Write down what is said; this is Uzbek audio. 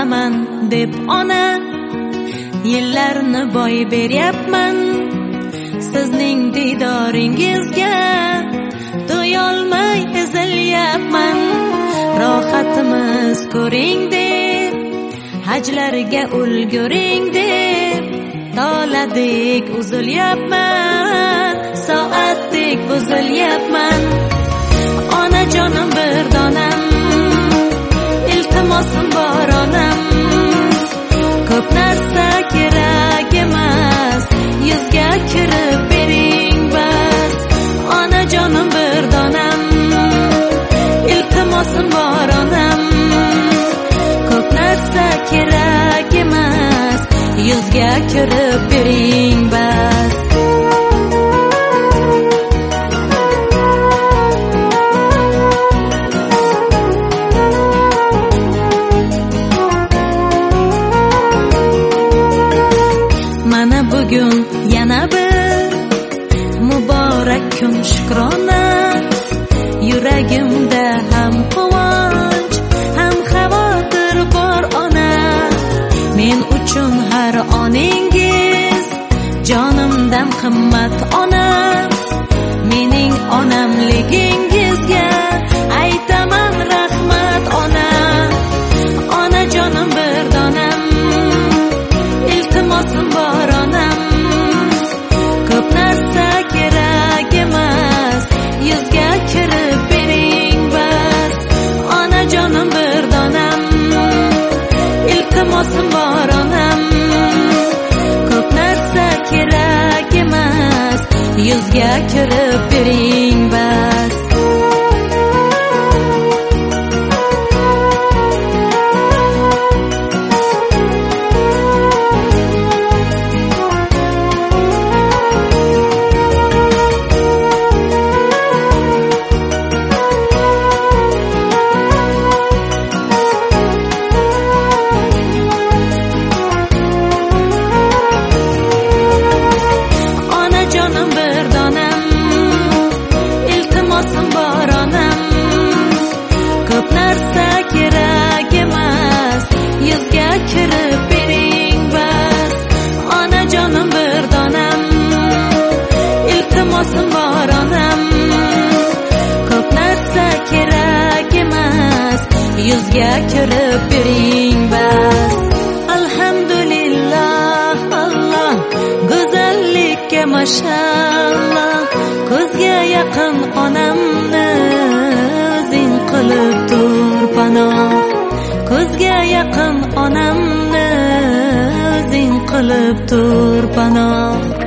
olaman deb ona, yillarni boy beryapman sizning diydoringizga, to'yolmay ezilyapman rohatimiz ko'ring deb, hajlarga ulguring deb, toladek uzilyapman, soatdek buzilyapman. Onajonim bir donam, iltimosim bor onam, ko'p narsa kerak emas, yuzga kirib bering bas. Onajonim bir donam, iltimosim bor onam, ko'p narsa kerak emas, yuzga kirib bering bas. Mana bugun yana bir muborak kun, shukrona, yuragimda ham quvonch, ham xavotir bor ona. Men uchun har oningiz jonimdan qimmat ona, mening onamligingizga aytaman rahmat ona. Onajonim bir donam, iltimosim bor onam, ko'p narsa kerak emas, yuzga kirib bering bas. Onajonim bir donam, iltimosim bor onam, ko'p narsa kerak emas, yuzga kirib bering bas. Iltimosim bor onam, ko'p narsa kerak emas, yuzga kirib bering bas. Alhamdulillah, Alloh go'zallikka mashallah, ko'zga yaqin onamni o'zing qilib tur panoh, ko'zga yaqin onamni o'zing qilib tur panoh.